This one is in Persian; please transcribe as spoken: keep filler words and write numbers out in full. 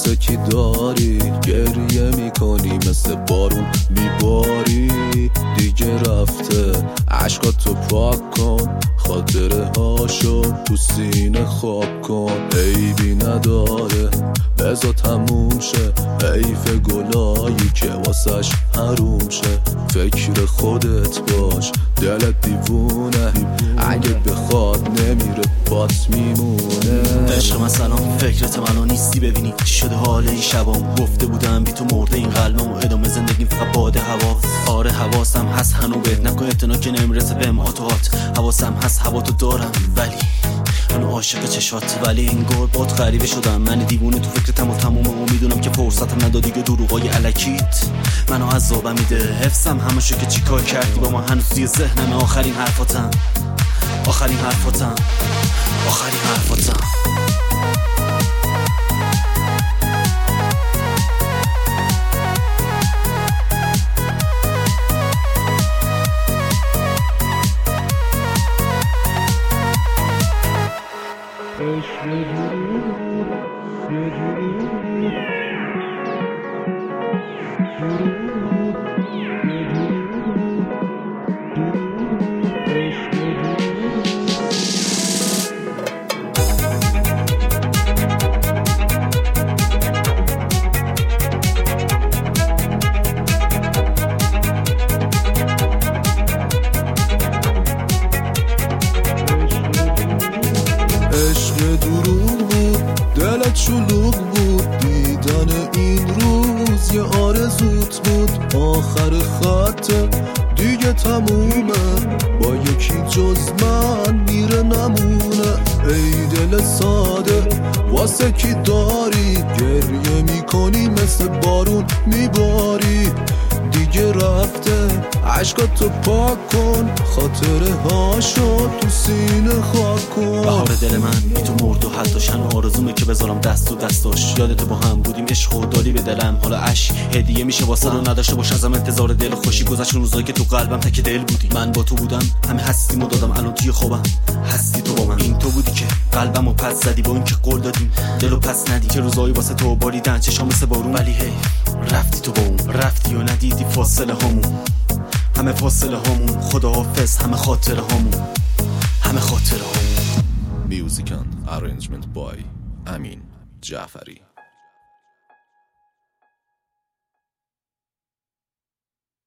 واسه کی داری گریه میکنی مثل بارون میباری دیگه رفته عشقاتو پاک کن خاطره هاشو تو سینه خواب کن عیبی نداره بذار تموم شه حیف گلایی که واسش حروم شه فکر خودت باش دلت دیوونه اگه بخواد نمیره بات میمونه عشق من سلام فکرت منو نیستی ببینی چی شده حال این شبام گفته بودم بی تو مرده این قلبم و ادامه زندگیم فقط باد هواست آره حواسم هست هنو بهت نکن اعتنا که نمیرسه بهم آتوهات حواسم هست هوا تو دارم ولی من عاشق چشات ولی انگار باد غریبه شدم من دیوونه تو فکرتم و تمومه و میدونم که فرصتم ندادی که دروغای الکیت منو عذابم میده حفظم همشو که چیکار کردی با ما هنوز توی ذهنم آخرین حرفاتم آخرین حرفاتم آخرین حرفاتم عشق دروغ بود دلت شلوغ بود دیدن این روز یه آرزوت بود آخر خطه دیگه تمومه با یکی جز من میره نمونه ای دل ساده واسه کی داری گریه میکنی مثل بارون میباری دیگه رفته عشقاتو پاک کن خاطره هاشو تو سینه خاک کن بهار دل من بی تو مرد و حد داشتن آرزومه که بذارم دست و دستاش یادت با هم بودیم عشق و دادی به دلم حالا عشق هدیه میشه واسه رو نداشته باش ازم انتظار دل خوشی گذشت روزایی که تو قلبم تک دل بودی من با تو بودم همه هستیمو دادم الان توی خوابم هستی تو با من این تو بودی که قلبمو پس زدی با این که قول دادیم دلو پس ندی که روزایی واسه تو باریدن چشام مثل بارون ولی هی رفتی تو با اون رفتی و ندیدی فاصله هامون همه فاصله هامون خداحافظ همه خاطره هامون همه خاطره هامون Music and arrangement by Amin Jafari